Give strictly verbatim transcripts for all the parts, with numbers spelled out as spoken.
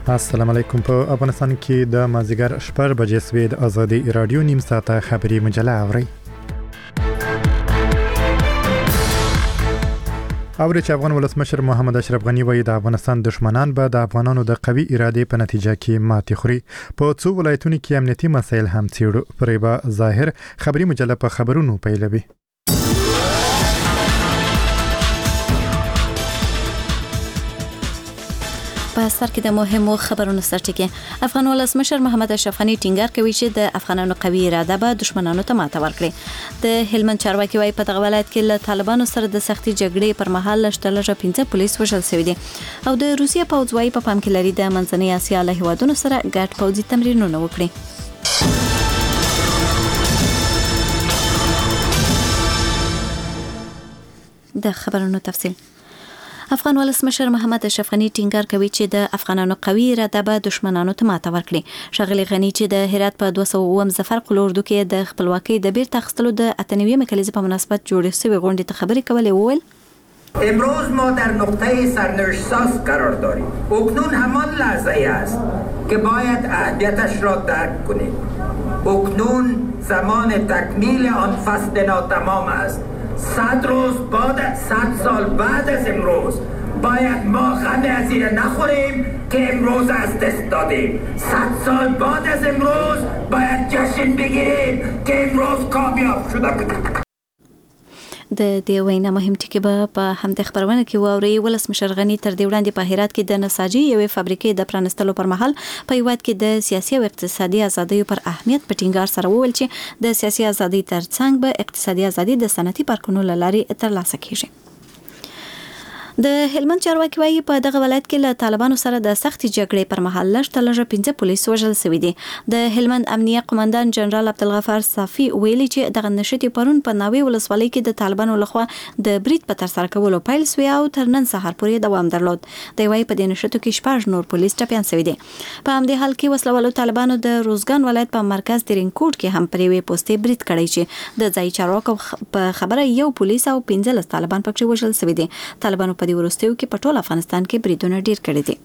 السلام علیکم. په افغانستان کې د مازیګر شپږ بجې سوي د ازادي رادیو نیم ساعته خبري مجله اوري. اوري چې افغان ولسمشر محمد اشرف غنی وایي د افغانستان دشمنان به د افغانانو د قوي ارادې په نتیجه کې ماتې خوري. په څو ولایتونو کې امنیتي مسایل هم څیړو. پریبا ظاهر خبري مجله په خبرونو پیلوي. په سر کې د مهمو خبرونو سرټکی افغان ولسمشر محمد اشرف غنی ټینګار کوي چې د افغانانو قوي اراده به دشمنانو ته ماته ورکړي. د هلمند چارواکي وايي په دغه ولایت کې له طالبانو سره د سختي جګړې پر مهال لشتلجه پنځه پولیس وژل شوي دي او د روسیې پوځ وايي په پام کې لري د منځنۍ اسیا له هیوادونو سره ګډ پوځي تمرینونه وکړي. د خبرونو تفصیل افغان ولسمشر محمد اشرف غنی ټینګار کوي چې د افغانانو قوي اراده به دشمنانو ته ماته ورکړي. ښاغلي غنی چې د هرات په دوه سوه اووم ظفر قلوردو کې د خپلواکۍ د بیرته اخیستلو د اته نوي کلیزې په مناسبت جوړې شوې غونډې ته خبرې کولې وویل امروز ما در نقطه سرنوشت ساز قرار داریم. اکنون همان لحظه است که باید اهمیتش را درک کنیم. اکنون زمان تکمیل آن فصل ناتمام است. صد روز بعد صد سال بعد از امروز باید ما غم از این نخوریم که امروز از دست دادیم. صد سال بعد از امروز باید جشن بگیریم که امروز کامیاب شده بودیم. د دې وینا مهم ټکی به په همدې خبرونه کې واوري. ولسمشر غنی تر دې وړاندې په هرات کې د نساجي یوې فابریکې د پرانستلو پر مهال په هیواد کې د سیاسي او اقتصادي ازادۍ پر اهمیت په ټینګار سره وویل چې د سیاسي ازادۍ ترڅنګ به اقتصادي ازادي د صنعتي پارکونو له لارې ترلاسه کیږي. د هلمند چارواکي وايي په دغه ولایت کې له طالبانو سره د سختي جګړې پر مهال لشتلجه پنځه پولیس وژل شوي دي. د هلمند امنیه قومندان جنرال عبدالغفار صافي ویلي چې دغه نشټي پرون په ناوې ولسوالۍ کې د طالبانو لخوا د برید په تر سره کولو پیل شوی او تر نن سهار پورې دوام درلود. دوی وايي په دې نشټو کې شپږ نور پولیس ټپیان شوي دي. په همدې حال کې وسلوالو طالبانو د روزګان ولایت په مرکز ترینکوټ کې هم پرې وې پوسټې برید کړی چې د ځای چارواکو په خبره یو پولیس او پنځلس طالبان پکې وژل شوي دي. طالبانو په دې وروستیو کې په ټول افغانستان کې بریدونه ډیر کړي دي.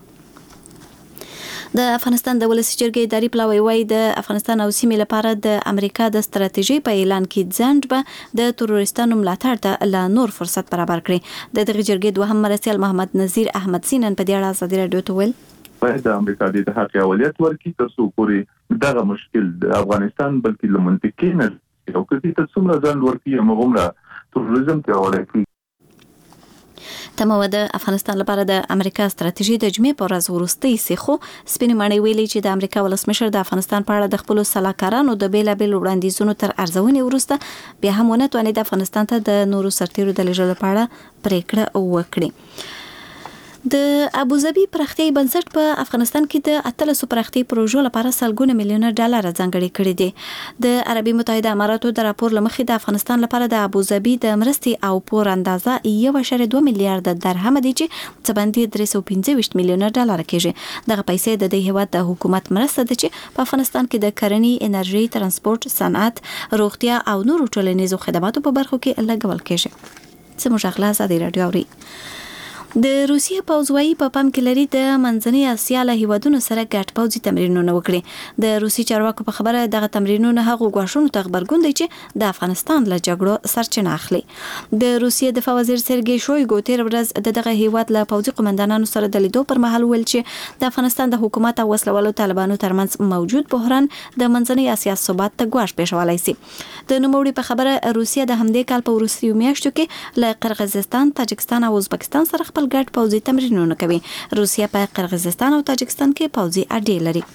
د افغانستان د ولسي جرګې اداري پلاوی وايي د افغانستان او سیمې لپاره د امریکا د ستراتیژۍ په اعلان کې ځنډ به د تروریستانو ملاتړ ته لا نور فرصت برابر کړي. د دغه جرګې دوهم مرستیال محمد نذیر احمد سینن په دې اړه ازادي رادیو ته ویل باید د امریکا د اتحاد اولویت ورکړي تر څو پورې دغه مشکل د افغانستان بلکې له منطقې نه او کله چې څومره ځان ورکړي هغومره تروریزم پیاوړی کوي. تمه د افغانستان لپاره د امریکا ستراتیژي د جمعې په ورځ وروستۍ سیخو سپینې ماڼۍ ویلي چې د امریکا ولسمشر د افغانستان په اړه د خپلو سلاکارانو د بیلابیلو وړاندیزونو تر ارزونې وروسته بیا هم ونه توانید افغانستان ته د نورو سرتیرو د لیږلو په اړه پریکړه وکړي. د ابوظبي پراختیايي بنسټ په افغانستان کې د اتلسو پراختیايي پروژو لپاره سلګونه میلیونه ډالر ځانګړي کړي دي. د عربي متحده اماراتو د راپور لمخې د افغانستان لپاره د ابوظبي د مرستې او پور اندازه یو اشاریه دوه میلیارډ درهم دي چې څه باندې درې سوه پنځه ویشت میلیونه ډالر کېږي. دغه پیسې د دې هیواد د حکومت مرسته ده چې په افغانستان کې د کرنې، انرژي، ترانسپورت، صنعت، روغتیا او نورو ټولنیزو خدماتو په برخو کې لګول کېږي. سمو شغله ازادي رادیو اوري. د روسیې پوځ وايي په پام کې لري د منځنۍ اسیا له هیوادونو سره ګډ پوځي تمرینونه وکړي. د روسي چارواکو په خبره دغه تمرینونه هغو ګواښونو ته غبرګون دی چې د افغانستان له جګړو سرچینه اخلي. د روسیې دفاع وزیر سرګي شویګو تیر ورځ د دغه هیواد له پوځي قومندانانو سره د لیدو پر مهال ویل چې د افغانستان د حکومت او وسلوالو طالبانو ترمنځ موجود بحران د منځنۍ اسیا ثبات ته ګواښ پېښولی شي. د نوموړي په خبره روسیه د همدې کال په وروستیو میاشتو کې له قرغیزستان، تاجکستان او ازبکستان سره خپل ګډ پوځي تمرینونه کوي. روسیه په قرغیزستان او تاجکستان کې پوځي اډې لري.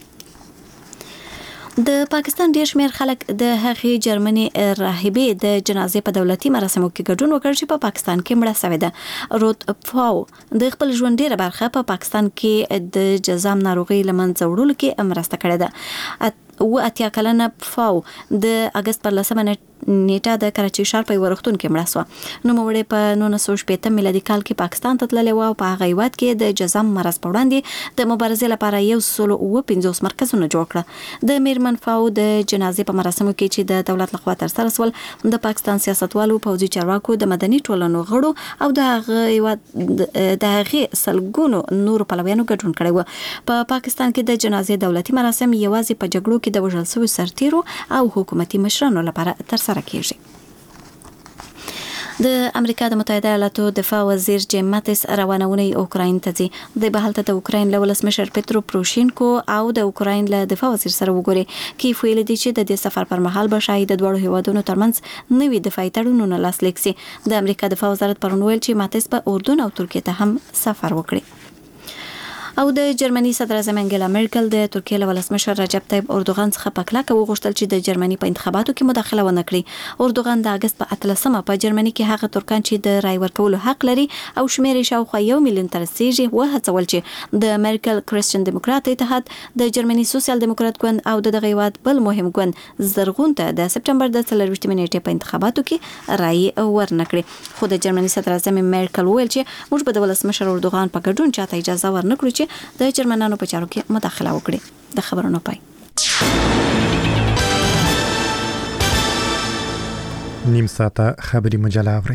د پاکستان ډیر شمیر خلک د هغې جرمني راهبې د جنازې په دولتي مراسمو کې ګډون وکړ چې په پاکستان کې مړه شوې ده. رود فاو د خپل ژوند ډیره برخه په پاکستان کې د جزام ناروغي له منځه وړلو کې مرسته کړې ده. و اتیا کلنه فاو د اگست پر لسمه نیټه د کراچي ښار په ورختون کې مړه شو. نو موړې په نولس سوه شپږ میلادي کال کې پاکستان ته تللې و او په هغه هیواد کې د جزام مرض په وړاندې د مبارزې لپاره یو سل او پنځوس مرکزونه جوړ کړل. د میرمن فاو د جنازې په مراسمو کې چې د دولت لخوا ترسره شول د پاکستان سیاستوالو، پوځي چارواکو، د مدني ټولنو غړو او د هغه هیواد د هغه سلګونو نور پلویانو ګډون کړی و. په پاکستان کې د جنازې دولتي مراسم یوازې په جګړو کې د وژل شویو سرتیرو او حکومتي مشرانو لپاره ترسره کیږي. د امریکا د متحده ایالاتو دفاع وزیر جیم ماتیس روانونه اوکراین ته ځي. د بهالته د اوکراین له ولسمشر پترو پروشینکو او د اوکراین له دفاع وزیر سره وګوري کې ویل دي چې د دې سفر پر مهال به شاهي د دوړو هیوادونو ترمنځ نوي دفاعي تړونونه لاسلیک شي. د امریکا دفاع وزارت پرون ویل چې ماتیس په اردن او ترکیه ته هم سفر وکړي. او د جرمني صدر اعظم انګلا مرکل د ترکیه له ولسمشر رجب طیب اردوغان څخه په کلکه وغوښتل چې د جرمني په انتخاباتو کې مداخله ونه کړي. اردوغان د اگست په اتلسمه په جرمني کې هغه ترکان چې د رای ورکولو حق لري او شمیر یې شاوخوا یو میلیون ته رسیږي وهڅول چې د مرکل کرسچن دیموکرات اتحاد، د جرمني سوسیال دیموکرات ګوند او د دغه هیواد بل مهم ګوند زرغون ته د سپټمبر د څلرویشتمې نیټې په انتخاباتو کې رای ورنکړي. خو د جرمني صدر اعظم مرکل ویل چې موږ به د ولسمشر اردوغان په ګډون چاته اجازه ورنکړو چې د جرمني نو په چارو کې مداخله وکړي. د خبرونو پای. نیم ساعته خبری مجله اوري.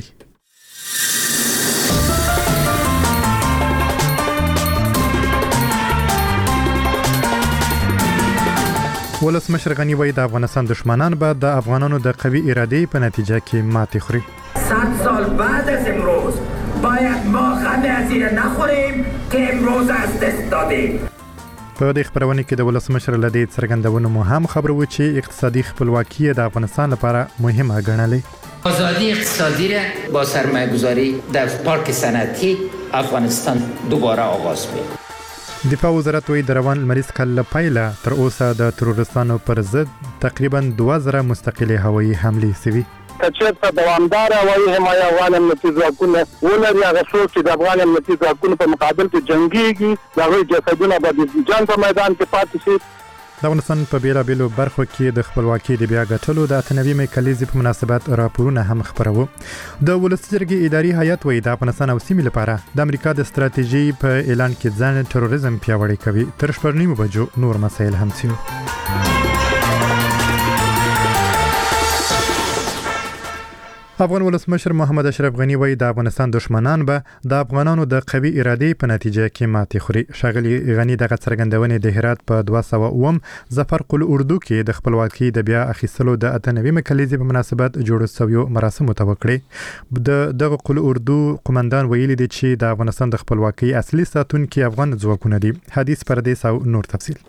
ولسمشر غنی وایي د افغانستان دشمنان به د افغانانو د قوي ارادې په نتیجه کې ماتې خوري. صد سال بعد از امروز باید ما غم از این نخوریم که امروز از دست دادیم. په دې خبرونه کې د ولسمشر له دې څرګندونو مو هم خبرو چې اقتصادي خپلواکي د افغانستان لپاره مهمه ګڼلې. آزادی اقتصادی را با سرمایه گذاری در پارک صنعتی افغانستان دوباره آغاز کنیم. دفاع وزارت وایي د روان لمریز کال له پیله تر اوسه د تروریستانو پر ضد تقریبا دوه زره مستقلې هوایي حملې شوي. کچېرته دوامدار هوایي حمایه افغان امنیتي ځواکونه ولري، هغه څوک چې د افغان امنیتي ځواکونو په مقابل کې جنګېږي د هغوی جسدونه به د جنګ په میدان کې پاتې شي. د افغانستان په بیلابیلو برخو کې د خپلواکۍ د بیا ګټلو د اته نوي کلیزې په مناسبت راپورونه هم خپرو. د ولسي جرګې اداري هیئت وایي د افغانستان او سیمې لپاره د امریکا د ستراتیژي په اعلان کې ځان تروریزم پیاوړی کوي. تر شپږ نیمو بجو نور مسایل هم څیړو. افغان ولسمشر محمد اشرف غنی وایي د افغانستان دشمنان به د افغانانو د قوي ارادې په نتیجه کې ماتې خوري. ښاغلي غنی دغه څرګندونې د هرات په دوه سوه اووم ظفر قل اردو کې د خپلواکۍ د بیا اخیستلو د اته نوي کلیزې په مناسبت جوړ شویو مراسمو ته وکړې. د دغه قل اردو قومندان ویلي دی چې د افغانستان د خپلواکۍ اصلي ساتونکي افغان ځواکونه دي. حدیث پردیس او نور تفصیل.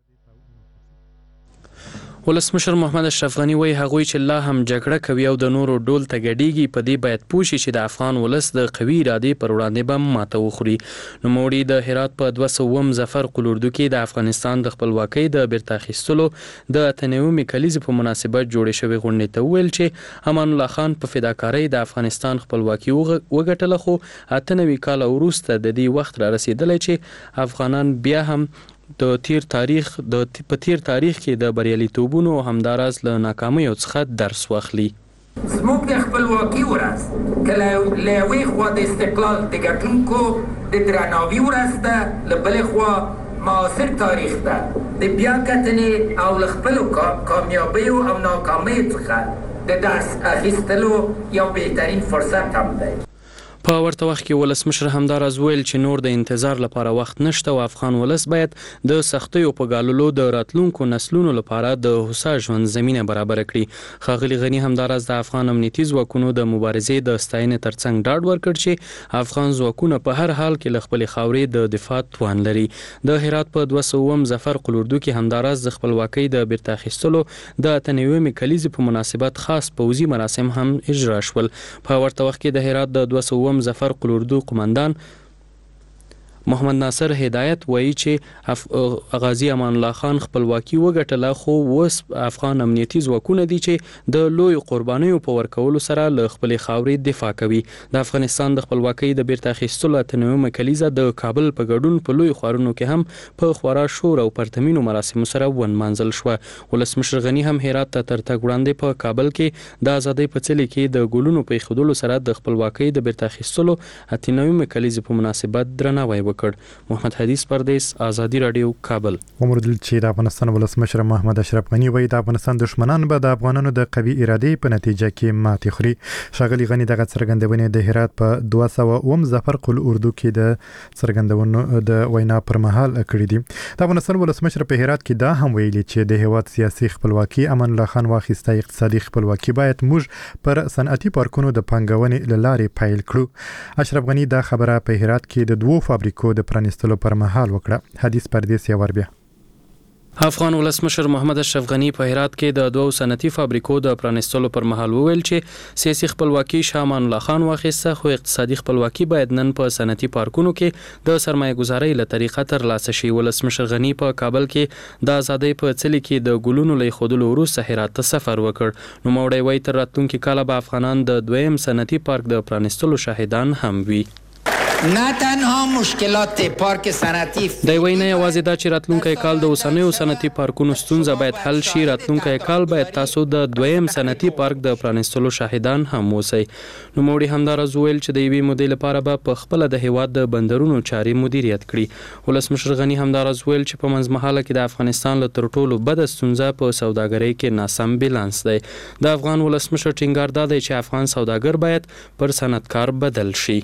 ولسمشر محمد اشرف غنی وایي هغوی چې لا هم جګړه کوي او د نورو ډول ته ګډېږي په دې باید پوه شي چې د افغان ولس د قوي ارادې پر وړاندې به ماته وخوري. نوموړي د هرات په دوه سوه اووم ظفر قل اردو کې د افغانستان د خپلواکۍ د بیرته اخیستلو د اته نوي کلیزې په مناسبت جوړې شوې غونډې ته وویل چې امان الله خان په فداکارۍ د افغانستان خپلواکي وګټله، خو اته نوي کاله وروسته د دې وخت را رسېدلی چې افغانان بیا هم د تیر تاریخ د په تیر تاریخ کې د بریالیتوبونو همداراز له ناکامیو څخه درس واخلي. زموږ د خپلواکي ورځ که له یوې خوا د استقلال د ګټونکو د درناوي ورځ ده، له بلې خوا معاصر تاریخ ده د بیا کتنې او له خپلو کامیابیو او ناکامیو څخه د درس اخیستلو یو بهترین فرصت هم دی. په ورته وخت کې ولسمشر همداراز ویل چې نور د انتظار لپاره وخت نشته او افغان ولس باید د سختیو په ګاللو د راتلونکو نسلونو لپاره د هوسا ژوند زمینه برابر کړي. ښاغلي غني همداراز د افغان امنیتي ځواکونو د مبارزې د ستاینې ترڅنګ ډاډ ورکړ چې افغان ځواکونه په هر حال کې له خپلې خاورې د دفاع توان لري. د هرات په دوه سوه اووم ظفر قل اردو کې همداراز د خپلواکۍ د بیرته اخیستلو د اته نوي کلیزې په مناسبت خاص پوځي مراسم هم اجرا شول. په ورته وخت کې د هرات د دوه سوه اووم ظفر قل اردو قومندان محمد ناصر هدایت وایي چې غازی امان الله خان خپلواکي وګټله، خو اوس افغان امنیتي ځواکونه دي چې د لوی قربانیو په ورکولو سره له خپلې خاورې دفاع کوي. د افغانستان د خپلواکۍ د بیرته اخیستلو اتنویمه کلیزه د کابل په ګډون په لوی ښارونو کې هم په خورا شور او پرتمینو مراسمو سره ونمانځل شوه. ولسمشر غني هم هرات ته تر تګ وړاندې په کابل کې د ازادۍ په څلي کې د ګلونو په ایښودلو سره د خپلواکۍ د بیرته اخیستلو اتنویمه کلیزې په مناسبت درناوی وکړ. محمد حدیث پردیس، آزادی رادیو، کابل. ومردل چې د افغانستان ولسمشر محمد اشرف غني وایي د افغانستان دشمنان به د افغانانو د قوي ارادې په نتیجه کې ماتې خوري. ښاغلي غني دغه څرګندونې د هرات په دوه سوه اووم ظفر قل اردو کې د څرګندونو د وینا پر مهال کړې دي. د افغانستان ولسمشر په هرات کې دا هم ویلي چې د هیواد سیاسي خپلواکي امان الله خان واخیسته، اقتصادي خپلواکي باید موږ پر صنعتي پارکونو د پانګونې له لارې پیل کړو. اشرف غني دا خبره په هرات کې د دوو فابریکو د پرانستلو پر مهال وکړه. حدیث پردیس یو ور بیا. افغان ولسمشر محمد اشرف غني په هرات کې د دوو صنعتي فابریکو د پرانستلو پر مهال وویل چې سیاسي خپلواکي شاه امان الله خان واخیسته، خو اقتصادي خپلواکي باید نن په صنعتي پارکونو کې د سرمایه گذارۍ له طریقه ترلاسه شي. ولسمشر غني په کابل کې د ازادۍ په څلي کې د ګلونو له ایښودلو وروسته هرات ته سفر وکړ. نوموړی وایي تر راتلونکي کاله به افغانان د دویم صنعتي پارک د پرانستلو شاهدان هم وي. نه تنها مشکلات پارک صنعتی د وی نه یوازې دا چې راتلونکي کال د اوسنیو صنعتي پارکونو ستونزه باید حل شي، راتلونکي کال باید تاسو د دویم صنعتي پارک د پرانستلو شاهدان هم اوسئ. نوموړي همداراز ویل چې د یوې مودې لپاره به په خپله د هیواد د بندرونو چارې مدیریت کړي. ولسمشر غني همداراز ویل چې په منځمهاله کې د افغانستان له تر ټولو بده ستونزه په سوداګرۍ کې ناسم بیلانس دی. د افغان ولسمشر ټینګار دا دی چې افغان سوداګر باید پر صنعتکار بدل شي.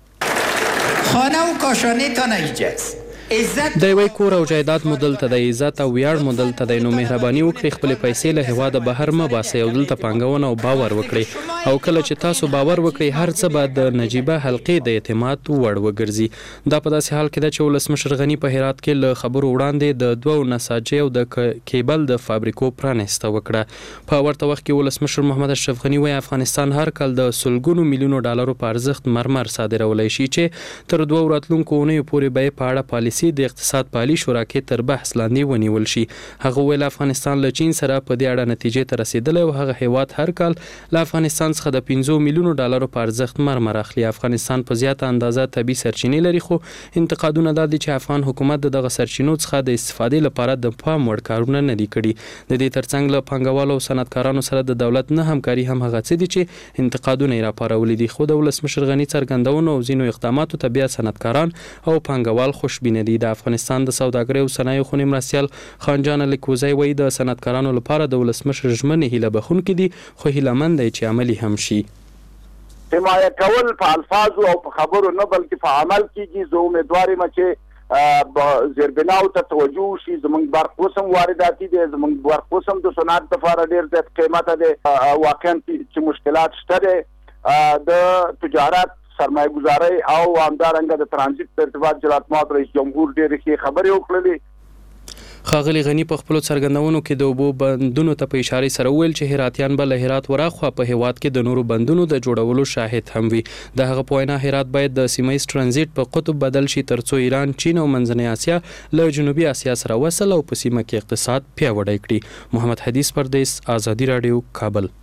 خانه و کاشانه تان ایجاست د یوې کور او جایداد مدل ته د عزت او ویاړ مدل ته د نو مهرباني وکړي، خپل پیسې له هوا د بهر مه باسئ او دلته پانګونه او باور وکړي، او کله چې تاسو باور وکړي هر څه به د نجیبه حلقې د اعتماد وړ وګرځي. دا په داسې حال کې ده چې ولسمشر غني په هرات کې له خبرو وړاندې د دوو نساجۍ او د کیبل د فابریکو پرانسته وکړه. په ورته وخت کې ولسمشر محمد اشرف غني وایي افغانستان هر کال د سلګونو میلیونو ډالرو په ارزښت مرمر صادرولای شي چې تر دوه راتلونکو اونیو پورې به په اړه پالیسي د اقتصاد پالي شورا کې تر بحث لاندې ونیول شي. هغه ویل افغانستان له چین سره په دې اړه نتیجې ته رسیدلی او هغه هیواد هر کال له افغانستان څخه د پنځه میلیونو ډالرو په ارزښت مرمر اخلي. افغانستان په زیاته اندازه طبي سرچینې لري، خو انتقادونه دا دي چې افغان حکومت دغه سرچینو څخه د استفادې لپاره د پام وړ کارونه نه دي کړي. د دې ترڅنګ له پانګوالو او صنعتکارانو سره د دولت نه همکاري هم هغه څه دي چې انتقادونه یې راپارولي دي. خو د ولسمشر غني څرګندونو او ځینو اقداماتو ته بیا صنعتکاران او پانګوال خوشبینه دي. د افغانستان د سوداګرۍ او صنایعو خونې مرستیال خان جان لیکوزی وایي د صنعتکارانو لپاره د ولسمشر ژمنې هیله بخښونکې دي، خو هیلهمند دی چې عملي هم شي. حمایه کول په الفاظو او په خبرو نه بلکې په عمل کېږي. زه امیدوار یم چې زیربناو ته توجه وشي. زموږ برق اوس هم وارداتي دی، زموږ برق اوس هم د صنعت لپاره ډېر زیات قیمته دی. واقعا چې مشکلات شته دی د تجارت، سرمایه گذاري او همدارنګه د ترانزیت په ارتباط جلاتمات رئیس جمهور ډېرې ښې خبرې وکړلې. ښاغلي غني په خپلو څرګندونو کې د اوبو بندونو ته په اشارې سره وویل چې هراتیان به له هرات وراخوا په هیواد کې د نورو بندونو د جوړولو شاهد هم وي. د هغه په وینا هرات باید د سیمه ایز ترانزیت په قطب بدل شي ترڅو ایران، چین او منځنۍ اسیا له جنوبي اسیا سره وصل او په سیمه کې اقتصاد پیاوړی کړي. محمد حدیث پردیس، آزادی رادیو، کابل.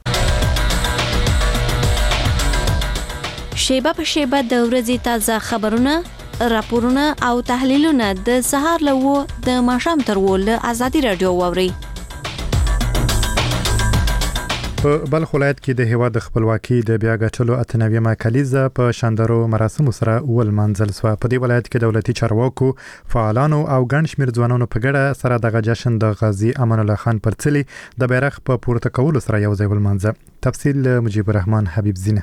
شیبه په شیبه د ورځې تازه خبرونه، راپورونه او تحلیلونه د سهار له وو د ماښام تر وو له آزادي رادیو واوري. په بلخ ولایت کې د هیواد خپلواکي د بیا ګټلو اتنویمه کلیزه په شاندارو مراسمو سره ولمانځل شوه. په دې ولایت کې دولتي چارواکو، فعالانو او ګڼ شمېر ځوانانو په ګډه سره دغه جشن د غازي امان الله خان پر څلي د بیرغ په پورته کولو سره یو ځای ولمانځه. تفصیل مجيب الرحمن حبیب زینه.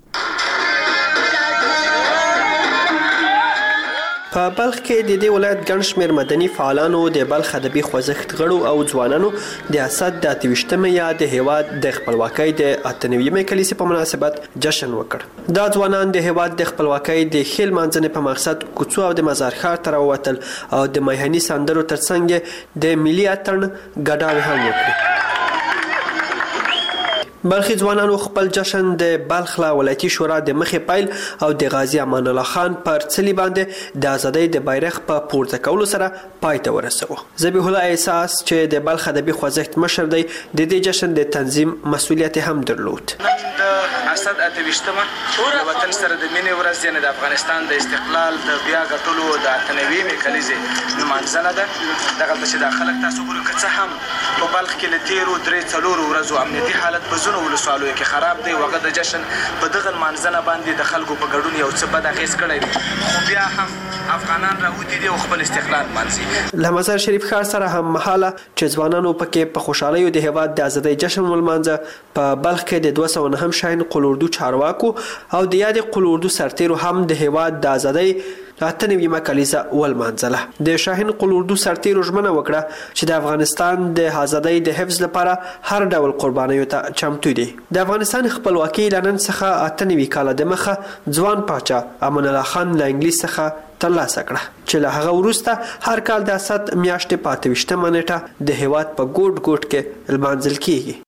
په بلخ کې د دې ولایت ګڼ شمېر مدني فعالانو د بلخ ادبي خوځښت غړو او ځوانانو د اسد د اتهویشتمې یا د هیواد د خپلواکۍ د اتهنویمې کلیسې په مناسبت جشن وکړ. دا ځوانان د هیواد د خپلواکۍ د ښې لمانځنې په مقصد کوڅو او د مزار ښار ته راووتل او د میهني سندرو ترڅنګ د ملي اتڼ ګډاوې هم وکړې. بلخي ځوانانو خپل جشن د بلخ لا ولایتي شورا د مخې پیل او د غازی امان الله خان پر څلی باندې د ازادۍ د بیرغ په پورته کولو سره پای ته ورسوه. ذبیح الله احساس چې د بلخ ادبي خوځښت مشر دی د دې جشن د تنظیم مسؤلیت هم درلود. نن د اسد اتويشتمه د وطن سره د مینې ورځ یعنې د افغانستان د استقلال د بیا ګټلو د اتنویمې کلیزې نمانځنه ده. دغلته چې دا خلک تاسو ګورئ که څه هم په بلخ کې له تېرو درې څلورو ورځو امنیتي حالت په ځینو ولسوالیو کې خراب دی، وغه د جشن په دغه نمانځنه باندې د خلکو په ګډون یو څه بد اغېز کړی دی، خو بیا هم افغانان راوتي دي او خپل استقلال نمانځي. له مزار شریف ښار سره هم مهاله چې ځوانانو پکې په خوشحالیو د هیواد د ازادۍ جشن ولمانځه. په بلخ کې د دوه سوه نهم شاهین قلوردو چارواکو او د یادې قلوردو سرتیرو هم د هیواد د ازادۍ اته نویمه کلیزه ولمانځله. د شاهین قلوردو سرتیرو ژمنه وکړه چې د افغانستان د ازادۍ د حفظ لپاره هر ډول قربانیو ته چمتو دي. د افغانستان خپلواکي له نن څخه اته نوي کاله دمخه ځوان پاچا امان الله خان له انګلیس څخه ترلاسه کړه چې له هغه وروسته هر کال د اسد میاشتې په اته ویشتمه نیټه د هیواد په ګوټ ګوټ کې لمانځل کیږي.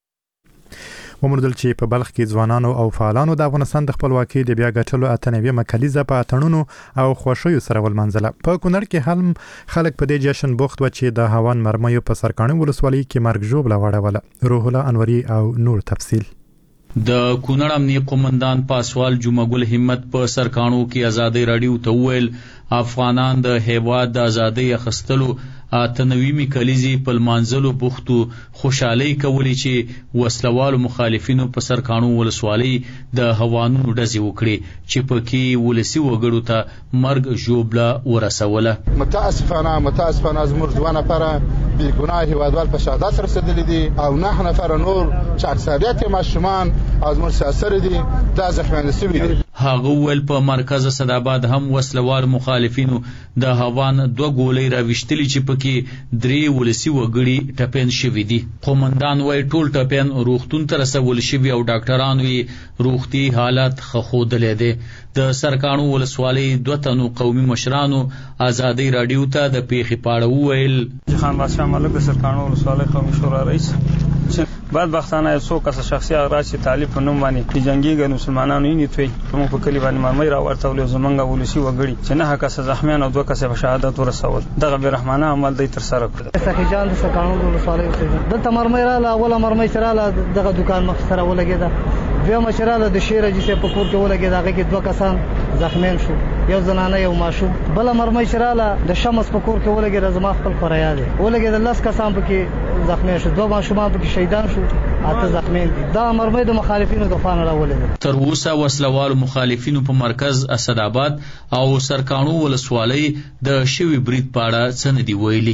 وموندل چې په بلخ کې ځوانانو او فعالانو د افغانستان د خپلواکۍ د بیا ګټلو اته نویمه کلیزه په اتڼونو او خوښیو سره ولمانځله. په کونړ کې هم خلک په دې جشن بوخت و چې د هوان مرمیو په سرکاڼي ولسوالۍ کې مرګ ژوبله واړوله. روح الله انوري او نور تفصیل. د کونړ امنیه قومندان پاسوال جمعګل همت په سرکاڼو کې ازادۍ راډیو ته وویل افغانان د هیواد د ازادۍ اخیستلو اته نویمې کلیزې په لمانځلو بوختو، خوشحالۍ کولې چې وسلوالو مخالفینو په سرکاڼو ولسوالۍ د هوانونو ډزې وکړې چې پکې ولسي وګړو ته مرګ ژوبله ورسوله. متاسفانه متاسفانه زموږ دوه نفره بیګناه هیوادوال په شهادت رسېدلي دي او نه نفره نور چې اکثریت یې ماشومان او زموږ سیاسر دي دا زخمیان شوي دي. هغه وویل په مرکز اسداباد هم وسلوال مخالفینو د هوان دوه ګولۍ راویشتلي چې پکې درې ولسي وګړي ټپین شوي دي. قومندان وایي ټول ټپین روغتون ته رسول شوي او ډاکټرانو یې روغتي حالت ښه ښودلی دی. د سرکاڼو ولسوالۍ دوه تنو قومي مشرانو ازادۍ راډیو ته د پیښې په اړه وویل خان بادشاه ملک د سرکاڼو ولسوالۍ قومي شورا رئیس بعد بختانه یو څو کس شخصي اغراض چې طالب په نوم باندې چې جنگي مسلمانانو یې نیتوي موږ په کلی باندې مرمۍ راورته ولې زمونږ ولسی وګړي چې نه کس زخمیان او دوه کس په شهادت ورسول. دغه برحمانه عمل دی تر سره کړ. سخی جان د سرکاڼو ولسوالۍ اوسېده دلته مرمۍ رااله، اوله مرمۍ چې رااله دغه دکان مخ سره ولګېده، دویمه چې رااله د شیر حاجي صاحب په کور کې ولګېده، هغې کې دوه کسان زخمیان شو، یو زنانه یو ماشوم. بله مرمۍ چې رااله د شمس په کور کې ولګېده، زما خپل خورا یاد دی، ولګېده لس کسان پکې زخمیان شو، دوه ماشومان پکې شهیدان شو، اته زخمیان دي. دا مرمۍ د مخالفینو د خوا نه راولېده. تر اوسه وسلوالو مخالفینو په مرکز اسداباد او سرکاڼو ولسوالۍ د شوي برید په اړه څه نه دي ویلي.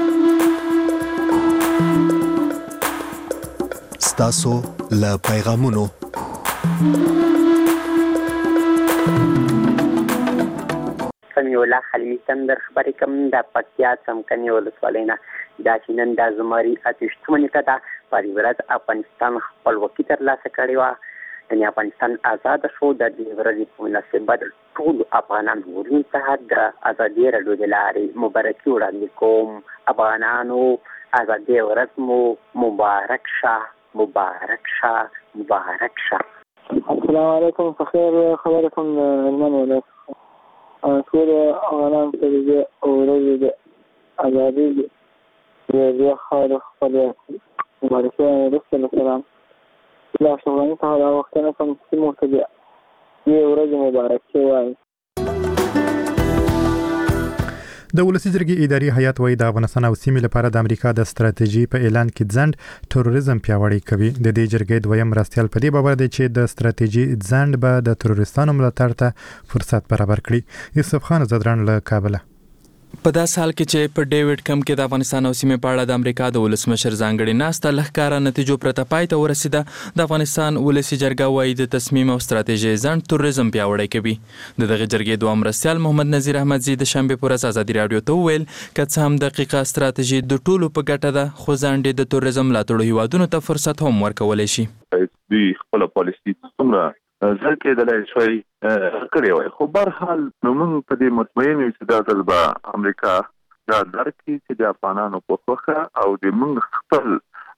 ستاسو له پیغامونو سمي الله خلیل سندر خبرې کوم د پکتیا څمکني ولسوالۍ نه. دا چې نن د زمري اتهشتمه نیټه ده په دې ورځ افغانستان خپلواکي ترلاسه کړې وه، یعنې افغانستان آزاد شو. د دې ورځې په مناسبت ټولو افغانان ورونو ته د ازادۍ راډیو د لارې مبارکي وړاندې کوم. افغانانو ازادۍ ورځ مو مبارک شه، مبارک شه، مبارک شه. السلام علیکم. په خیر خبره کوم هلمند ولایت ټول افغانان ته د دې ورځې د ازادۍ د بیا خاورې خپلې مبارکي وروسته له سلام له اشرفغاني څخه دا غوښتنه کوم چې موږ ته د دې ورځې مبارکي وایي. د ولسی جرګې اداري هیئت وايي د افغانستان او سیمې لپاره د امریکا د ستراتیژي په اعلان کې ځنډ تروریزم پیاوړی کوي. د دې جرګې دویم مرستیال په دې باور دی چې د ستراتیژي ځنډ به د تروریستانو ملاتړ ته فرصت برابر کړي. یوسف خان زدران له کابل. په داس حال کې چې په ډیوډ کم کې د افغانستان او سیمې په اړه د امریکا د ولسمشر ځانګړي ناسته لهکاره نتیجو پرته پای ته ورسیده. د افغانستان ولسی جرګه وايي د تصمیم او ستراتیژي ځنډ تروریزم پیاوړی کوي. د دغه جرګې دوه مرستیال محمد نذیر احمدزي د شنبه پر ورځ ازادي راډیو ته وویل که څه هم دقیقه ستراتیژي د ټولو په ګټه ده، خو ځنډ د تروریزم ملاتړو هیوادونو ته فرصت هم ورکولی شي. دوی خپل پالیسي څومره ځل کېدلی شوی کړی وای، خو برحال نو موږ په دې مطمئن یو چې دا ځل به امریکا دا درک کړي چې د افغانانو په خوښه او د موږ خپل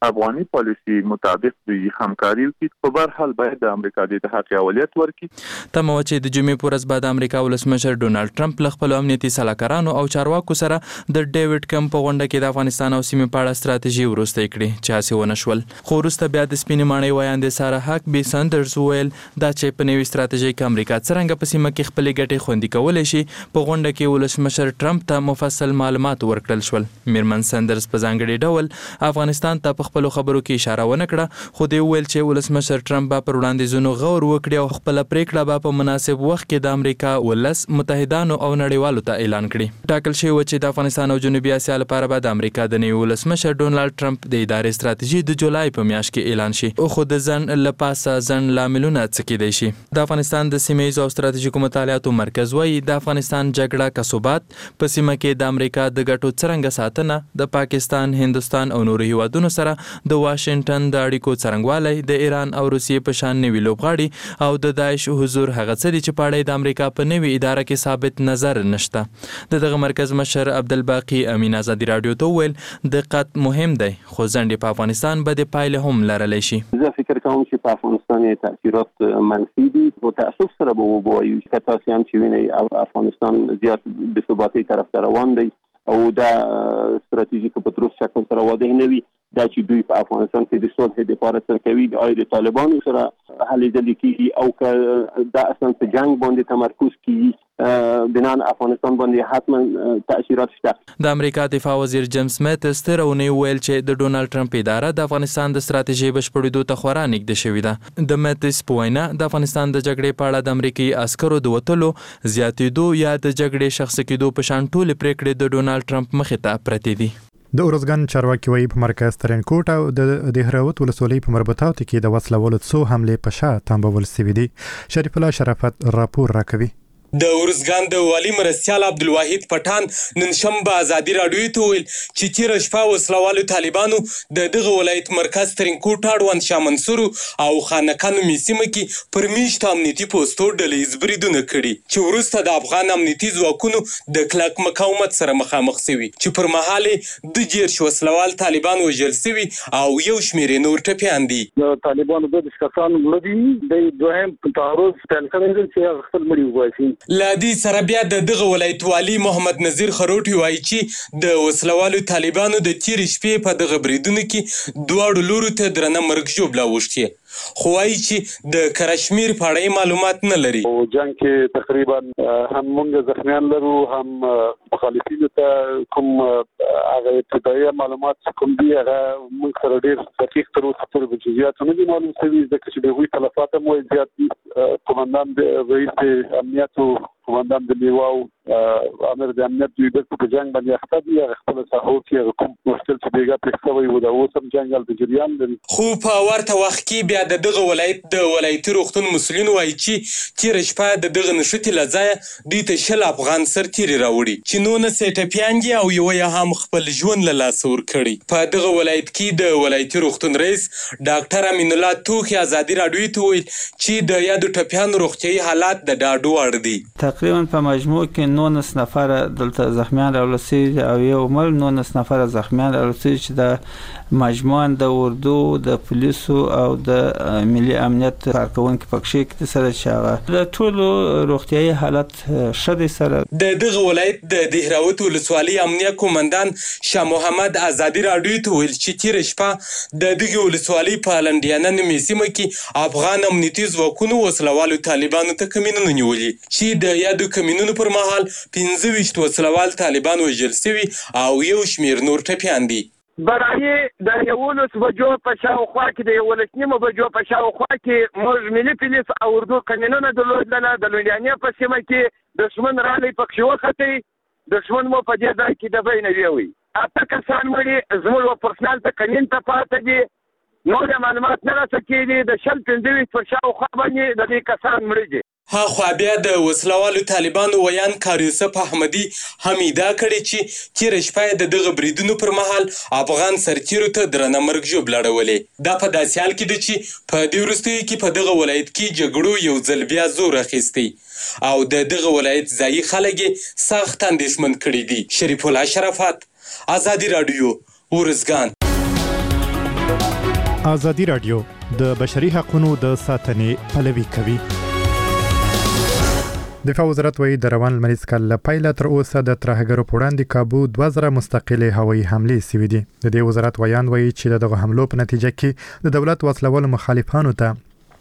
افغاني پالیسي مطابق دوی همکاري وکړي. په هر حال باید د امریکا د اتحاد اولویت ورکړي. تمه وه چې د جمعې په ورځ به د امریکا ولسمشر ډونالډ ټرمپ له خپلو امنیتي سلاکارانو او چارواکو سره د ډیوډ کمپ په غونډه کې د افغانستان او سیمې په اړه ستراتیژي وروستی کړي چې هسې ونه شول. خو وروسته بیا د سپینې ماڼۍ ویاندې سارا هاکبي سندرز وویل دا چې په نوي ستراتیژۍ کې امریکا څرنګه په سیمه کې خپلې ګټې خوندي کولی شي په غونډه کې ولسمشر ټرمپ ته مفصل معلومات ورکړل شول. میرمن سندرز په ځانګړي ډول افغانستان ته په خپلو خبرو کې اشاره ونه کړه، خو دوی وویل چې ولسمشر ټرمپ به پر وړاندیزونو غور وکړي او خپله پریکړه به په مناسب وخت کې د امریکا ولس متحدانو او نړیوالو ته اعلان کړي. ټاکل شوي وه چې د افغانستان او جنوبي اسیا لپاره به د امریکا د نوي ولسمشر ډونالډ ټرمپ د ادارې ستراتیژي د جولای په میاشت کې اعلان شي، خو د ځنډ له پاسه ځنډ لاملونه څه کیدای شي. د افغانستان د سیمه ییزو او ستراتیژیکو مطالعاتو مرکز وایي د افغانستان جګړه که ثبات په سیمه کې د امریکا د ګټو څرنګه ساتنه، د پاکستان، هندوستان او نورو هیوادونو سره د واشنګټن د اړیکو څرنګوالی، د ایران او روسیې په شان نوي لوبغاړي او د داعش حضور هغه څه دي چې په اړه د امریکا په نوي اداره کې ثابت نظر نشته. د دغه مرکز مشر عبدالباقي امین ازادي راډیو ته وویل دقت مهم دی خو ځنډې په افغانستان به د پایلې هم لرلی شي. زه فکر کوم چې په افغانستان یې تاثیرات منفي دي. په تاسف سره به ووایو چې تاسو هم چې وینئ افغانستان زیات د ثباتۍ طرف ته روان دی او دا ستراتیژیک په تروس شکل سره واضح نه وي دا چې دوی په افغانستان کې د صلح لپاره څه کوي، آیا د طالبانو سره هلې ځلې کېږي او که دا اصلا په جنګ باندې تمرکز کېږي بنان افغانستان باندې حتما تأثیرات شته. د امریکا دفاع وزیر جیمز میتس تېره اونۍ وویل چې د ډونالډ ټرمپ اداره د افغانستان د ستراتیژۍ بشپړېدو ته خورا نږدې شوې ده. د میتس په وینا د افغانستان د جګړې په اړه د امریکایي عسکرو د وتلو، زیاتېدو یا د جګړې شخصي کېدو په شان ټولې پرېکړې د ډونالډ ټرمپ مخې ته پرتې دي. د اورزګان چارواکي وایي په مرکز ترینکوټ او د دهراوت ولسوالۍ په مربوطاتو کې د وسلوالو څو حملې په شا تنبول سوي دي. شریف الله شرافت راپور راکوي. د اورزګان د والي مرستیال عبدالواحد پټان نن شنبه ازادي راډیو ته ویل چې تېره شپه وسلوالو طالبانو د دغه ولایت مرکز ترینکوټ اړوند شاه منصور او خانقاه نومي سیمه کې پر میشتو امنیتي پوستو ډلهییز بریدونه کړي چې وروسته د افغان امنیتي ځواکونو د کلک مقاومت سره مخامخ سوي چې پر مهال یې د دېرش وسلوال طالبان وژل سوي او یو شمېر یې نور ټپیان دي. د طالبانو دوه کسان مړه دي، د دوهم تعرض پیل کړی دی چې خپل مړي وباسي. لا دې سره بیا د دغه ولایت والي محمد نذیر خروټي وایي چې د وسلوالو طالبانو د تېرې شپې په دغه بریدونو کې دواړو لورو ته درنه مرګ ژوبله اوښتې، خو وایي چې د کشمیر په اړه معلومات نه لري. په جنګ کې تقریبا هم موږ زخمیان لرو، هم مخالفینو ته کوم هغه ابتدایي معلومات کوم دي هغه موږ سره ډېر دقیق تر اوسه پورې په جزئیاتو نه دي معلوم شوي، ځکه چې د هغوی تلفات هم وایي زیات دي. قمندان رئیس امنیتو، قمندان د لیواو، امر د امنیت دوی دلته په جنګ باندې اخته دي. هغه خپله ساحو کې هغه کوم مشکل چې بېګا پېښ شوی و د اوس هم جنګ هلته جریان لري. خو په ورته وخت کې بیا د دغه ولایت د ولایتي روغتون مسؤلین وایي چې تېره شپه د دغه نښتې له ځایه دوی ته شل افغان سرتېري راوړي چې نولس یې ټپیان دي او یوه یې هم خپل ژوند له لاسه ورکړی. په دغه ولایت کې د ولایتي روغتون رئیس ډاکټر امین الله توخي ازادي راډیو ته ویل چې د یادو ټپیانو روغتیایي حالات د ډاډ وړ دي. تقریبا په مجموع کې نولس نفره دلته زخمیان راوړل سوي او یو مړ، نولس نفره زخمیان راوړل سوي چې د مجموعاً د اردو، د پولیسو او د ملي امنیت کارکوونکي پکښې کې سره چې هغه د ټولو روغتیایي حالت ښه دی. سره د دغه ولایت د دهراوت ولسوالۍ امنیه قومندان شاه محمد ازادي راډیو ته ویل چې تېره شپه د دغې ولسوالۍ په لنډیانه نومې سیمه کې افغان امنیتي ځواکونو وسلوالو طالبانو ته کمینونه نیولي چې د یادو کمینونو پر مهال پنځه ویشت وسلوال طالبان وژل سوي او یو شمېر نور ټپیان دي. برایي د یولس بجو په شاوخوا کې د یولس نیمو بجو په شاوخوا کې موږ ملي پولیس او اردو کمینونه درلودله. د لویانې په سیمه کې دښمن رالی پکښې وختئ، دښمن مو په دې ځای کې ډبی نه ویوئ. اته کسان مړي زموږ و پرسنل ته کمین ته پاته دي، نور معلومات نه راسه کېدي. د شل پنځه ویشت پر شاوخوا باندې د دې کسان مړي دي. هاخوا بیا د وسلوالو طالبانو ویان کار یوسف احمدي هم ادعا کړې چې تېره شپه د دغه بریدونو پر مهال افغان سرتېرو ته درنه مرګ ژوبله اړولې. دا په داسې حال کې ده چې په دې وروستیو کې په دغه ولایت کې جګړو یو ځل بیا زور اخیستی او د دغه ولایت ځایي خلک یې سخت اندېښمن کړي دي. شریف الله شرافت، ازادي راډیو، ورزګان. ازادي رادیو د بشري حقوقو د ساتنې پلوي کوي. دفاع وزارت وایي د روان لمریز کال له پیله تر اوسه د ترهګرو په وړاندې کابو دوه زره مستقلې هوایي حملې سوي دي. د دې وزارت ویان وایي چې دغه حملو په نتیجه کې د دولت وسلوال مخالفانو ته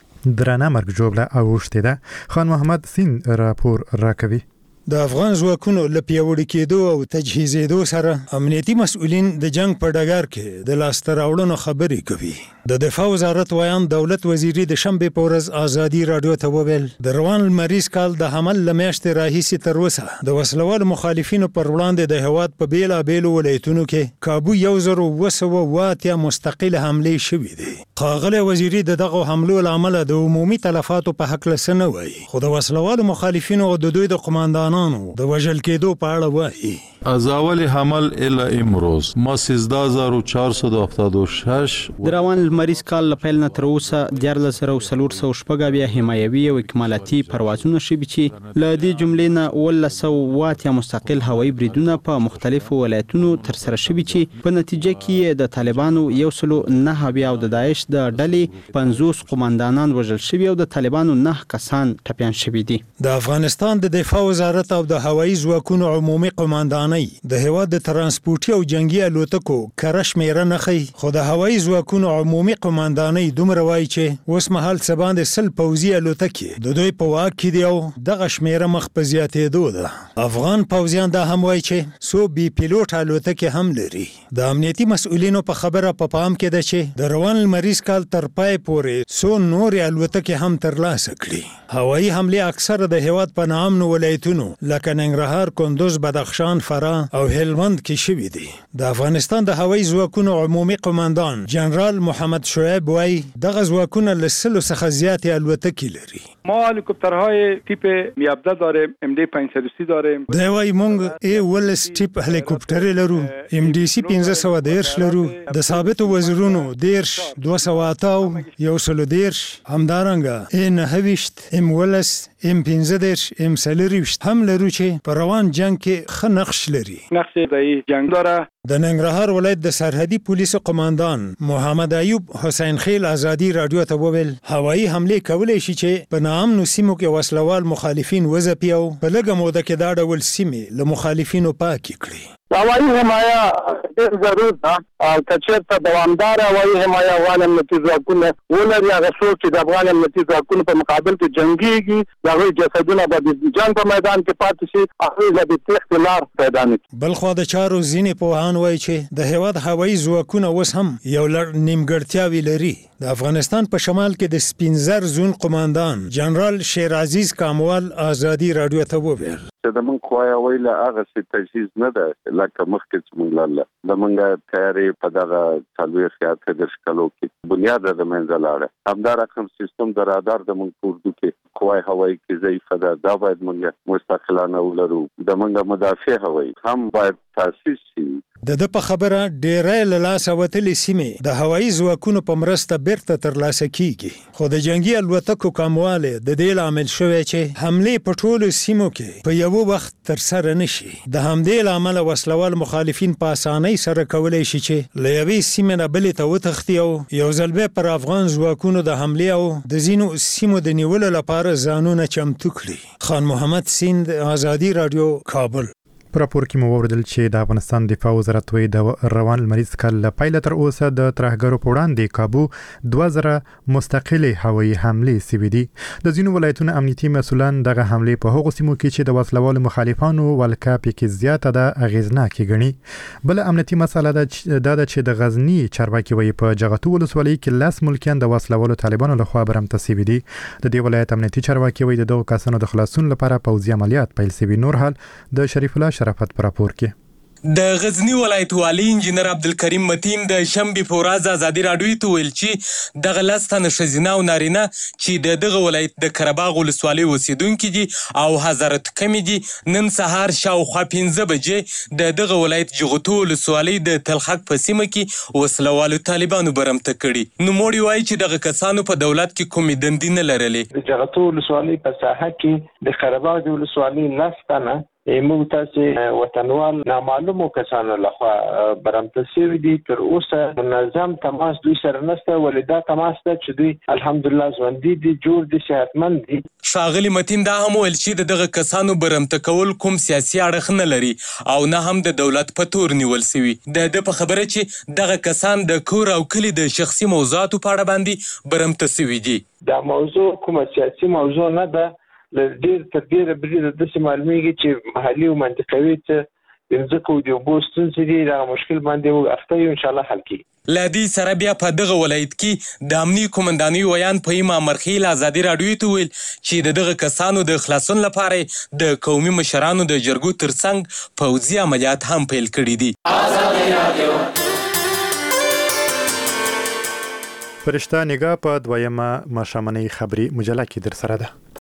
درنه مرګ جوړه اوښتې ده. خان محمد سین راپور راکوي. د افغان ځواکونو له پیاوړي کېدو او تجهیزېدو سره امنیتي مسؤلین د جنگ په ډګر کې د لاسته راوړنو خبرې کوي. د دفاع وزارت ویان دولت وزیري د شنبې په ورځ ازادي رادیو ته وویل د روان لمریز کال د حمل له میاشتې راهیسې تر اوسه د وسلوالو مخالفینو پر وړاندې د هېواد په بېلابېلو ولایتونو کې کابو یو زر اوه سوه اوه اتیا مستقلې حملې شوې دي. ښاغلی وزیري د دغو حملو له امله د عمومي تلفاتو په هکله څه نه وایي، خو د وسلوالو مخالفینو او د دوی د قماندانانو د وژل کېدو په اړه وایي. از اول حمل الی امروز ما سیزده هزار و چهارصد و هفتاد و شش د روان لمریز کال له پیل نه تر اوسه دیارلس زره او څلور سوه شپږ اویا حمایوي او اکمالاتي پروازونه شوي چې له دې جملې نه اوولس سوه اوه اتیا مستقل هوایي بریدونه په مختلفو ولایتونو ترسره شوي چې په نتیجه کې د طالبانو یو سلو نهه اویا او د داعش د ډلې پنځوس قماندانان وژل شوي او د طالبانو نهه کسان ټپیان شوي دي. د افغانستان د دفاع وزارت او د هوایي ځواکونو عمومي قماندانۍ د هېواد د ترانسپورتي او جنگي الوتکو کره شمېره نه ښیي، خو د هوایي ځواکونو عمومي قماندانۍ دومره وایي چې اوس مهال څه باندې سل پوځي الوتکې د دوی په واک کې دي او دغه شمېره مخ په زیاتېدو ده. افغان پوځیان دا هم وایي چې څو بي پیلوټ الوتکې هم لري. د امنیتي مسؤلینو په خبره په پام کې ده چې د روان لمریز کال تر پای پورې څو نورې الوتکې هم ترلاسه کړي. هوایي حملې اکثره د هېواد په ناامنو ولایتونو لکه ننګرهار، کندوز، بدخشان، فراه او هلمند کې شوي دي. د افغانستان د هوایي ځواکونو عمومي قماندان جنرال محمد شعیب وایي دغه ځواکونه له سلو څخه زیاتې الوتکې لري. ما هلیکوپترهای تیپ می هفده داریم، ام دی پنځصد و سی داریم. دی وایي موږ ای ولس ټیپ هلیکوپټرې لرو، ام ډي سي پنځه سوه دېرش لرو، د ثابتو وزرونو دېرش، دوه سوه اته او یو سلو دېرش، همدارنګه ای نهه ویشت، ام ولس، ام پنځه دېرش، ام څلرویشت هم لرو چې په روان جنگ کې ښه نقش لري. نقش د جنگ داره. د ننګرهار ولایت د سرحدي پولیسو قماندان محمد ایوب حسین خیل ازادي رادیو ته وویل هوایي حملې کولی شي چې په ناامنو سیمو کې وسلوال مخالفین وځپي او په لږه موده کې دا ډول سیمې له مخالفینو پاکې کړي. هوایي حمایه ډېر ضرور ده او که چېرته دوامداره هوایي حمایه افغان امنیتي ځواکونه ولري، هغه څوک چې د افغان امنیتي ځواکونو په مقابل کې جنګېږي د هغوی جسدونه به د جنګ په میدان کې پاتې شي، هغوی به د تېښتې لار پیدا نه کړي. بلخوا د چارو ځینې پوهان وایي چې د هېواد هوایي ځواکونه اوس هم یو لړ نیمګړتیاوې لري. د افغانستان په شمال کې د سپین زر زون قماندان جنرال شیر عزیز کاموال ازادي رادیو ته وویل چې د موږ خو یې ویله هغسې تجهیز نه ده لکه مخکې چې موږ لاله د موږ تیارې په دغه څلوېښت یا اته دېرش کلو کې بنیاده د منځه لاړه. همدا رقم سیستم د رادار د موږ په اردو کې قوای هوایي کې ضعیفه ده، دا باید موږ مستقلانه ولرو. د موږ مدافع هوایي هم باید تاسیس شي. د ده په خبره ډیری له لاسه وتلې سیمې د هوایي ځواکونو په مرسته بیرته ترلاسه کیږي، خو د جنګي الوتکو کموالی د دې لامل شوی چې حملې په ټولو سیمو کې په یو وخت ترسره نشي. د همدې له امله وسلوال مخالفین په اسانۍ سره کولی شي چې له یوې سیمې نه بلې ته وتښتي او یو ځل بیا پر افغان ځواکونو د حملې او د ځینو سیمو د نیولو لپاره ځانونه چمتو کړي. خان محمد سیند، ازادي رادیو، کابل. په راپور کې مو واوریدل چې د افغانستان دفاع وزارت وایي د روان لمریز کال له پیله تر اوسه د ترهګرو په وړاندې کابو دوه زره مستقلې هوایي حملې سوي دي. د ځینو ولایتونو امنیتي مسؤلان دغه حملې په هغو سیمو کې چې د وسلوالو مخالفانو ولکه پکې زیاته ده اغېزناکې ګڼي. بله امنیتي مسله دا ده چې د غزني چارواکي وایي په جغتو ولسوالۍ کې لس ملکیان د وسلوالو طالبانو لخوا برمته سوي دي. د دې ولایت امنیتي چارواکي وایي د دغو کسانو د خلاصون لپاره پوځي عملیات پیل سوي. نور حال د شریف الله شرافت پر راپور کې. د غزنی ولایت والی انجینر عبدالکریم متین د شنبې په ورځ ازادي راډیو ته ویل چې دغه لس تنه ښځینه او نارینه چې د دغه ولایت د قرهباغ ولسوالۍ اوسیدونکي دي او حضرت کمې دي نن سهار شاوخوا پنځه بجې د دغه ولایت جغتو ولسوالۍ د تلخک په سیمه کې وسلوالو طالبانو برمته کړي. نوموړي وایي چې دغه کسانو په دولت کې کومې دندې نه لرلې. د جغتو ولسوالۍ په ساحه کې د قرهباغ ولسوالۍ لس تنه موږ تاسو وطنوال نامعلومو کسانو لخوا برمته شوي دي. تر اوسه منظم تماس دوی سره نشته، ولې دا تماس ته چې دوی الحمدلله ژوندي دي، جوړ دي، صحتمند دي. ښاغلي متین دا هم ویل چې دغه کسانو برمته کول کوم سیاسي اړخ نه لري او نه هم د دولت په تور نیول شوي. د ده په خبره چې دغه کسان د کور او کلي د شخصي موضوعاتو په اړه باندې برمته شوي دي. دا موضوع کومه سیاسي موضوع نه ده. ډېر تر ډېره بریده داسې معلومیږي چې محلي او منطقوي څه د ځمکو د اوبو ستونزې دي، دغه مشکل باندې موږ اخته یو، انشاءالله حل کېږي. له دې سره بیا په دغه ولایت کې د امني قومندانۍ ویان فهیم امرخیل ازادي راډیو ته ویل چې د دغه کسانو د خلاصون لپاره د قومي مشرانو د جرګو ترڅنګ پوځي عملیات هم پیل کړي دي. فرشته نگاه په دویمه ماښامنۍ خبري مجله کې در سره ده.